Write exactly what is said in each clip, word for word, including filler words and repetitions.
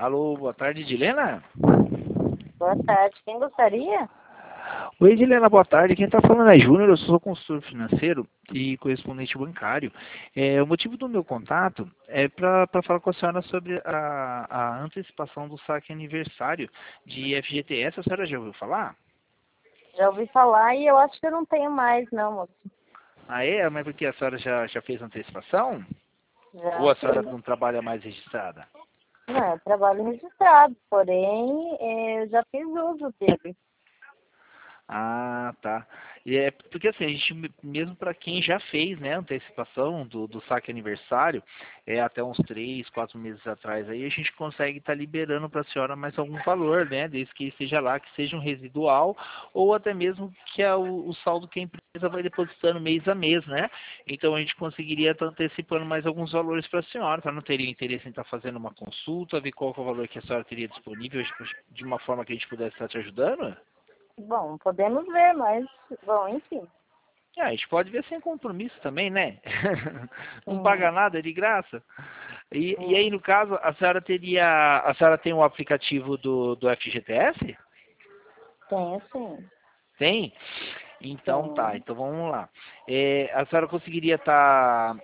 Alô, boa tarde, Edilena? Boa tarde. Quem gostaria? Oi, Edilena, boa tarde. Quem está falando é Júnior, eu sou consultor financeiro e correspondente bancário. É, o motivo do meu contato é para falar com a senhora sobre a, a antecipação do saque aniversário de F G T S. A senhora já ouviu falar? Já ouvi falar e eu acho que eu não tenho mais, não, moço. Ah, é? Mas porque a senhora já, já fez antecipação? Ou Já a senhora fiz. não trabalha mais registrada? Não, eu trabalho registrado, porém eh, eu já fiz uso dele. Ah, tá. E é porque assim, a gente, mesmo para quem já fez, né, antecipação do, do saque aniversário, é até uns três, quatro meses atrás, aí a gente consegue estar liberando para a senhora mais algum valor, né, desde que esteja lá, que seja um residual, ou até mesmo que é o, o saldo que a empresa vai depositando mês a mês, né? Então a gente conseguiria estar antecipando mais alguns valores para a senhora. A senhora não teria interesse em estar fazendo uma consulta, ver qual que é o valor que a senhora teria disponível de uma forma que a gente pudesse estar te ajudando? Bom, podemos ver, mas, bom, enfim. Ah, a gente pode ver sem compromisso também, né? Não Sim, paga nada, é de graça. E, e aí, sim, no caso, a senhora teria. A senhora tem um aplicativo do, do F G T S? tenho sim. Tem? Então tá, Tenho. então vamos lá. É, a senhora conseguiria estar.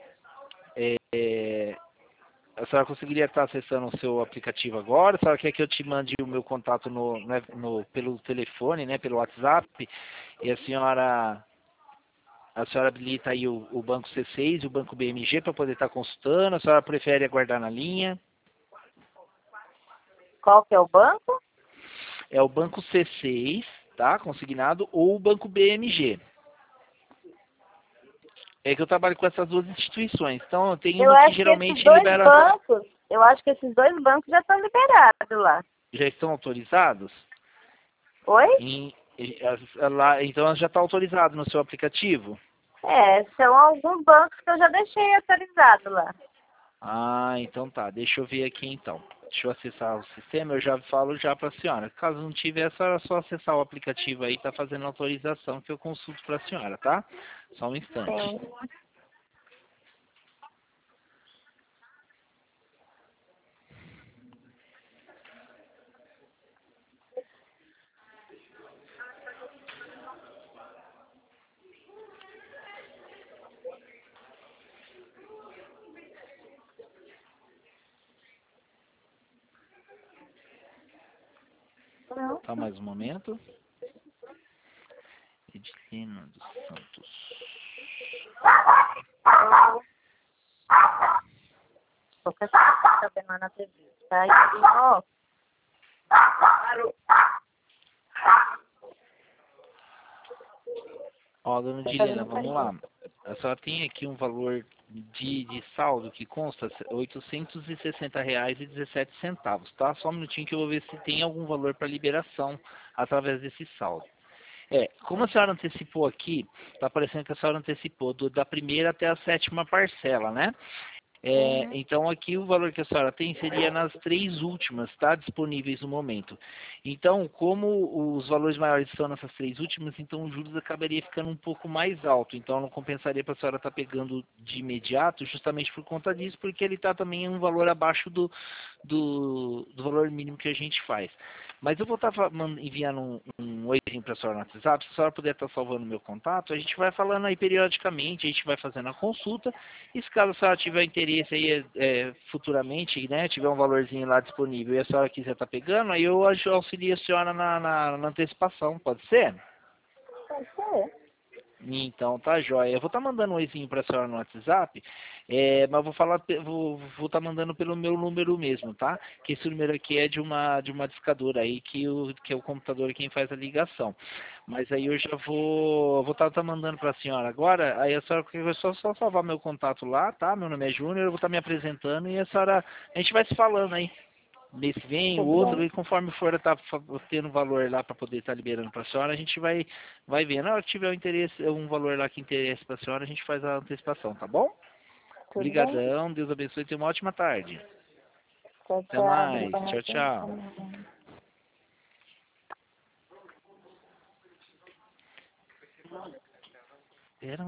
a senhora conseguiria estar acessando o seu aplicativo agora? A senhora quer que eu te mande o meu contato no, né, no, pelo telefone, né? Pelo WhatsApp? E a senhora. A senhora habilita aí o, o banco C seis e o banco B M G para poder estar consultando? A senhora prefere aguardar na linha? Qual que é o banco? É o banco C seis, tá? Consignado, ou o banco B M G. É que eu trabalho com essas duas instituições. Então, tem Eu uma que acho que esses geralmente dois libera. bancos, eu acho que esses dois bancos já estão liberados lá. Já estão autorizados? Oi? Em, em- as- lá, então, já está autorizado no seu aplicativo? É, são alguns bancos que eu já deixei atualizado lá. Ah, então tá. Deixa eu ver aqui então. Deixa eu acessar o sistema, eu já falo já para a senhora. Caso não tiver, é só, só acessar o aplicativo aí, tá fazendo autorização que eu consulto para a senhora, tá? Só um instante. Sim. Não. Tá mais um momento. Edilena dos Santos. Qualquer coisa que tá sabendo lá na T V. Tá aí, ó. Ó, dona Tá Edilena, fazendo vamos carinho. lá. A senhora tem aqui um valor de, de saldo que consta oitocentos e sessenta reais e dezessete centavos, tá? Só um minutinho que eu vou ver se tem algum valor para liberação através desse saldo. É, como a senhora antecipou aqui, está aparecendo que a senhora antecipou do- da primeira até a sétima parcela, né? É, Uhum. então aqui o valor que a senhora tem seria nas três últimas, tá? Disponíveis no momento. Então, como os valores maiores são nessas três últimas, então os juros acabaria ficando um pouco mais alto. Então não compensaria para a senhora estar pegando de imediato, justamente por conta disso, porque ele está também em um valor abaixo do, do, do valor mínimo que a gente faz. Mas eu vou estar enviando um, um oizinho para a senhora no WhatsApp, se a senhora puder estar salvando o meu contato, a gente vai falando aí periodicamente, a gente vai fazendo a consulta, e se caso a senhora tiver interesse aí é, futuramente, né, tiver um valorzinho lá disponível e a senhora quiser estar pegando, aí eu auxilio a senhora na, na, na antecipação, pode ser? Pode ser. Então, tá joia. Eu vou estar mandando um oizinho para a senhora no WhatsApp, é, mas vou falar, vou vou estar mandando pelo meu número mesmo, tá? Que esse número aqui é de uma de uma discadora aí que o que é o computador quem faz a ligação. Mas aí eu já vou vou estar mandando para a senhora agora. Aí a senhora é só só salvar meu contato lá, tá? Meu nome é Júnior, eu vou estar me apresentando e a senhora a gente vai se falando aí. Mês que vem, o Tudo outro, bem. e conforme for tá fa- tendo valor lá para poder estar liberando para a senhora, a gente vai, vai ver. Na hora que tiver um interesse, um valor lá que interesse para a senhora, a gente faz a antecipação, tá bom? Tudo bem. Obrigadão, Deus abençoe e tenha uma ótima tarde. Tchau, Até tchau. mais, tchau, Obrigada. tchau.